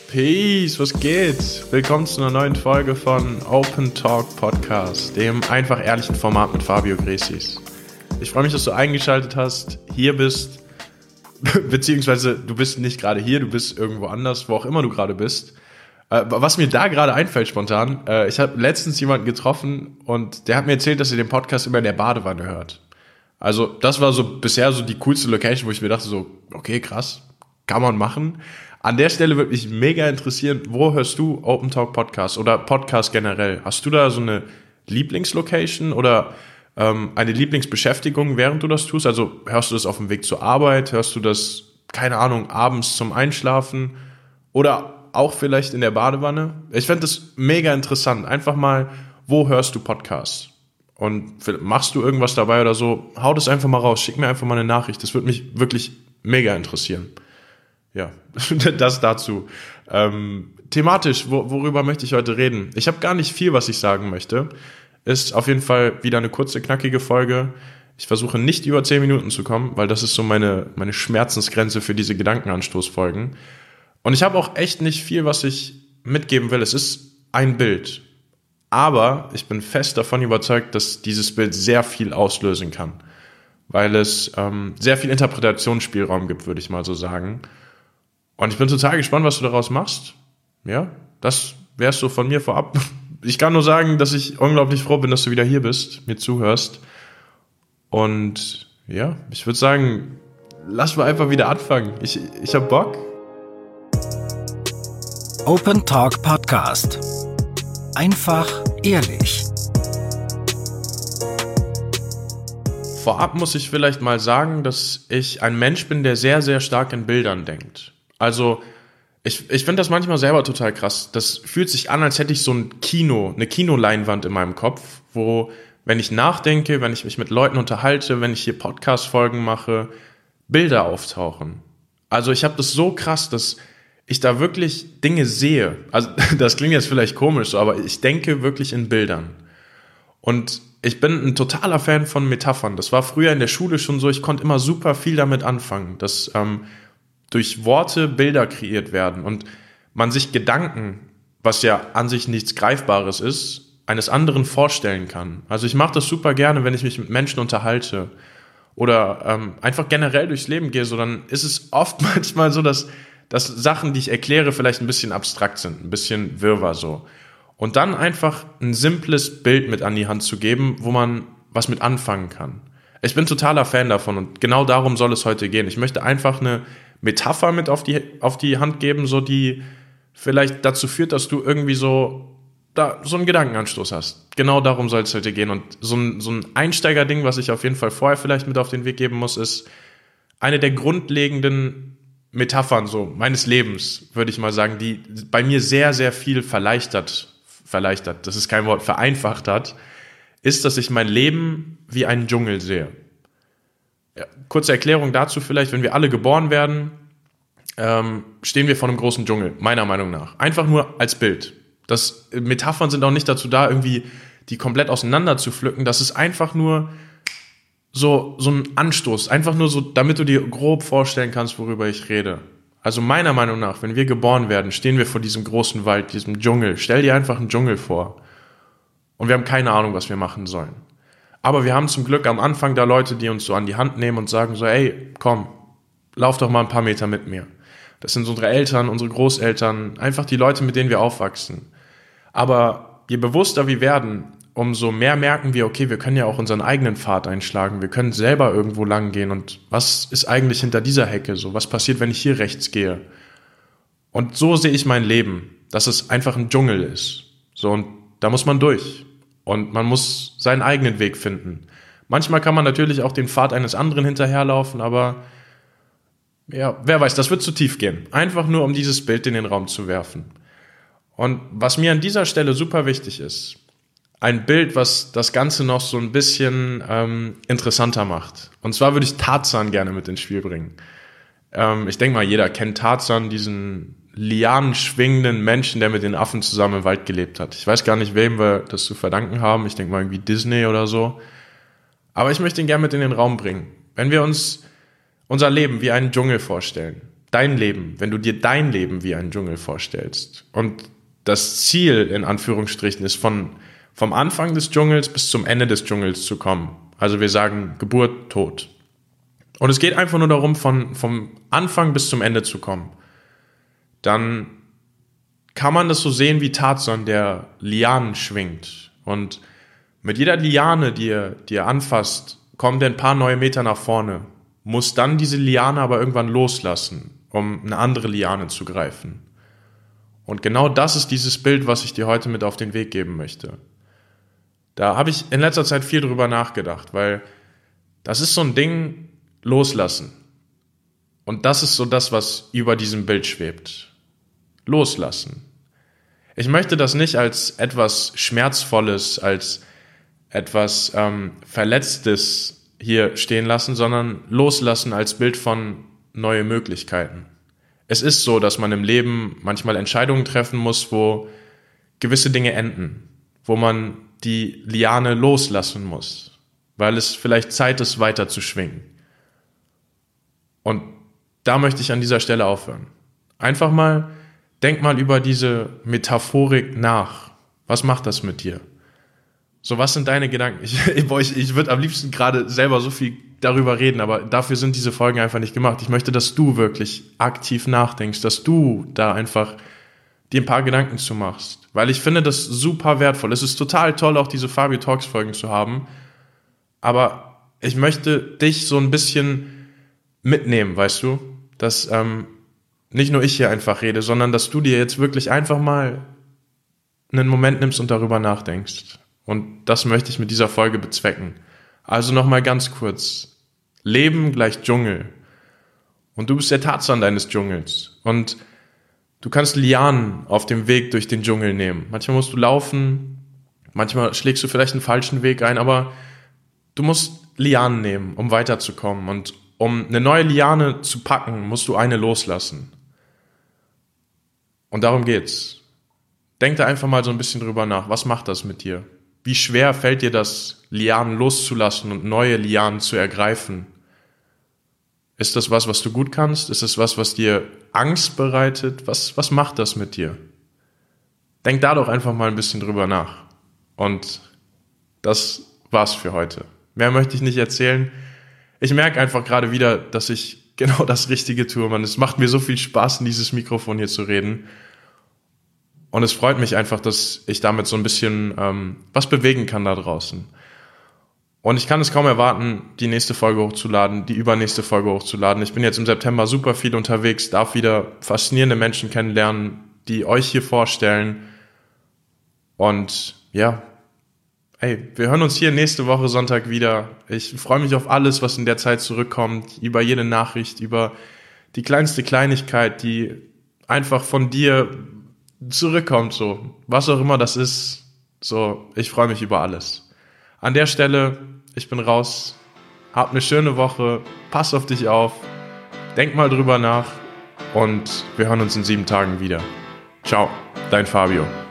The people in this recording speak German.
Peace, was geht? Willkommen zu einer neuen Folge von Open Talk Podcast, dem einfach ehrlichen Format mit Fabio Gresis. Ich freue mich, dass du eingeschaltet hast, hier bist, beziehungsweise du bist nicht gerade hier, du bist irgendwo anders, wo auch immer du gerade bist. Was mir da gerade einfällt spontan, ich habe letztens jemanden getroffen und der hat mir erzählt, dass er den Podcast immer in der Badewanne hört. Also das war so bisher so die coolste Location, wo ich mir dachte so, okay, krass, kann man machen. An der Stelle würde mich mega interessieren, wo hörst du Open Talk Podcast oder Podcast generell? Hast du da so eine Lieblingslocation oder eine Lieblingsbeschäftigung, während du das tust? Also hörst du das auf dem Weg zur Arbeit? Hörst du das, keine Ahnung, abends zum Einschlafen? Oder auch vielleicht in der Badewanne? Ich fände das mega interessant. Einfach mal, wo hörst du Podcasts? Und machst du irgendwas dabei oder so? Hau das einfach mal raus. Schick mir einfach mal eine Nachricht. Das würde mich wirklich mega interessieren. Ja, das dazu. Thematisch, worüber möchte ich heute reden? Ich habe gar nicht viel, was ich sagen möchte. Ist auf jeden Fall wieder eine kurze, knackige Folge. Ich versuche nicht über 10 Minuten zu kommen, weil das ist so meine Schmerzensgrenze für diese Gedankenanstoßfolgen. Und ich habe auch echt nicht viel, was ich mitgeben will. Es ist ein Bild. Aber ich bin fest davon überzeugt, dass dieses Bild sehr viel auslösen kann. Weil es sehr viel Interpretationsspielraum gibt, würde ich mal so sagen. Und ich bin total gespannt, was du daraus machst. Ja, das wär's so von mir vorab. Ich kann nur sagen, dass ich unglaublich froh bin, dass du wieder hier bist, mir zuhörst. Und ja, ich würde sagen, lass mal einfach wieder anfangen. Ich hab Bock. Open Talk Podcast. Einfach ehrlich. Vorab muss ich vielleicht mal sagen, dass ich ein Mensch bin, der sehr, sehr stark in Bildern denkt. Also ich finde das manchmal selber total krass. Das fühlt sich an, als hätte ich so eine Kinoleinwand in meinem Kopf, wo, wenn ich nachdenke, wenn ich mich mit Leuten unterhalte, wenn ich hier Podcast-Folgen mache, Bilder auftauchen. Also ich habe das so krass, dass ich da wirklich Dinge sehe. Also das klingt jetzt vielleicht komisch, so, aber ich denke wirklich in Bildern. Und ich bin ein totaler Fan von Metaphern. Das war früher in der Schule schon so, ich konnte immer super viel damit anfangen, dass durch Worte Bilder kreiert werden und man sich Gedanken, was ja an sich nichts Greifbares ist, eines anderen vorstellen kann. Also ich mache das super gerne, wenn ich mich mit Menschen unterhalte oder einfach generell durchs Leben gehe, so dann ist es oft manchmal so, dass Sachen, die ich erkläre, vielleicht ein bisschen abstrakt sind, ein bisschen wirrwarr so. Und dann einfach ein simples Bild mit an die Hand zu geben, wo man was mit anfangen kann. Ich bin totaler Fan davon und genau darum soll es heute gehen. Ich möchte einfach eine Metapher mit auf die Hand geben, so die vielleicht dazu führt, dass du irgendwie so einen Gedankenanstoß hast. Genau darum soll es heute gehen. Und so ein Einsteigerding, was ich auf jeden Fall vorher vielleicht mit auf den Weg geben muss, ist eine der grundlegenden Metaphern so meines Lebens, würde ich mal sagen, die bei mir sehr, sehr viel verleichtert, das ist kein Wort, vereinfacht hat, ist, dass ich mein Leben wie einen Dschungel sehe. Ja, kurze Erklärung dazu vielleicht, wenn wir alle geboren werden, stehen wir vor einem großen Dschungel, meiner Meinung nach. Einfach nur als Bild. Metaphern sind auch nicht dazu da, irgendwie die komplett auseinander zu pflücken. Das ist einfach nur so ein Anstoß, einfach nur so, damit du dir grob vorstellen kannst, worüber ich rede. Also meiner Meinung nach, wenn wir geboren werden, stehen wir vor diesem großen Wald, diesem Dschungel. Stell dir einfach einen Dschungel vor. Und wir haben keine Ahnung, was wir machen sollen. Aber wir haben zum Glück am Anfang da Leute, die uns so an die Hand nehmen und sagen so, ey, komm, lauf doch mal ein paar Meter mit mir. Das sind unsere Eltern, unsere Großeltern, einfach die Leute, mit denen wir aufwachsen. Aber je bewusster wir werden, umso mehr merken wir, okay, wir können ja auch unseren eigenen Pfad einschlagen, wir können selber irgendwo lang gehen und was ist eigentlich hinter dieser Hecke so? Was passiert, wenn ich hier rechts gehe? Und so sehe ich mein Leben, dass es einfach ein Dschungel ist. So, und da muss man durch. Und man muss seinen eigenen Weg finden. Manchmal kann man natürlich auch den Pfad eines anderen hinterherlaufen, aber ja, wer weiß, das wird zu tief gehen. Einfach nur, um dieses Bild in den Raum zu werfen. Und was mir an dieser Stelle super wichtig ist, ein Bild, was das Ganze noch so ein bisschen interessanter macht. Und zwar würde ich Tarzan gerne mit ins Spiel bringen. Ich denke mal, jeder kennt Tarzan, diesen lianenschwingenden Menschen, der mit den Affen zusammen im Wald gelebt hat. Ich weiß gar nicht, wem wir das zu verdanken haben. Ich denke mal irgendwie Disney oder so. Aber ich möchte ihn gerne mit in den Raum bringen. Wenn wir uns unser Leben wie einen Dschungel vorstellen, dein Leben, wenn du dir dein Leben wie einen Dschungel vorstellst und das Ziel in Anführungsstrichen ist, vom Anfang des Dschungels bis zum Ende des Dschungels zu kommen. Also wir sagen Geburt, Tod. Und es geht einfach nur darum, vom Anfang bis zum Ende zu kommen. Dann kann man das so sehen wie Tarzan, der Lianen schwingt. Und mit jeder Liane, die er anfasst, kommt er ein paar neue Meter nach vorne, muss dann diese Liane aber irgendwann loslassen, um eine andere Liane zu greifen. Und genau das ist dieses Bild, was ich dir heute mit auf den Weg geben möchte. Da habe ich in letzter Zeit viel drüber nachgedacht, weil das ist so ein Ding, loslassen. Und das ist so das, was über diesem Bild schwebt. Loslassen. Ich möchte das nicht als etwas Schmerzvolles, als etwas Verletztes hier stehen lassen, sondern loslassen als Bild von neue Möglichkeiten. Es ist so, dass man im Leben manchmal Entscheidungen treffen muss, wo gewisse Dinge enden, wo man die Liane loslassen muss, weil es vielleicht Zeit ist, weiter zu schwingen. Und da möchte ich an dieser Stelle aufhören. Einfach mal, denk mal über diese Metaphorik nach. Was macht das mit dir? So, was sind deine Gedanken? Ich würde am liebsten gerade selber so viel darüber reden, aber dafür sind diese Folgen einfach nicht gemacht. Ich möchte, dass du wirklich aktiv nachdenkst, dass du da einfach dir ein paar Gedanken zu machst. Weil ich finde das super wertvoll. Es ist total toll, auch diese Fabio Talks Folgen zu haben. Aber ich möchte dich so ein bisschen mitnehmen, weißt du? Dass nicht nur ich hier einfach rede, sondern dass du dir jetzt wirklich einfach mal einen Moment nimmst und darüber nachdenkst. Und das möchte ich mit dieser Folge bezwecken. Also nochmal ganz kurz. Leben gleich Dschungel. Und du bist der Tarzan deines Dschungels. Und du kannst Lianen auf dem Weg durch den Dschungel nehmen. Manchmal musst du laufen, manchmal schlägst du vielleicht einen falschen Weg ein, aber du musst Lianen nehmen, um weiterzukommen. Und um eine neue Liane zu packen, musst du eine loslassen. Und darum geht's. Denk da einfach mal so ein bisschen drüber nach. Was macht das mit dir? Wie schwer fällt dir das, Lianen loszulassen und neue Lianen zu ergreifen? Ist das was du gut kannst? Ist das was dir Angst bereitet? Was macht das mit dir? Denk da doch einfach mal ein bisschen drüber nach. Und das war's für heute. Mehr möchte ich nicht erzählen. Ich merke einfach gerade wieder, dass ich genau das Richtige tue. Es macht mir so viel Spaß, in dieses Mikrofon hier zu reden. Und es freut mich einfach, dass ich damit so ein bisschen was bewegen kann da draußen. Und ich kann es kaum erwarten, die nächste Folge hochzuladen, die übernächste Folge hochzuladen. Ich bin jetzt im September super viel unterwegs, darf wieder faszinierende Menschen kennenlernen, die euch hier vorstellen. Und ja, wir hören uns hier nächste Woche Sonntag wieder. Ich freue mich auf alles, was in der Zeit zurückkommt, über jede Nachricht, über die kleinste Kleinigkeit, die einfach von dir zurückkommt, so, was auch immer das ist, so, ich freue mich über alles. An der Stelle, ich bin raus, hab eine schöne Woche, pass auf dich auf, denk mal drüber nach und wir hören uns in 7 Tagen wieder. Ciao, dein Fabio.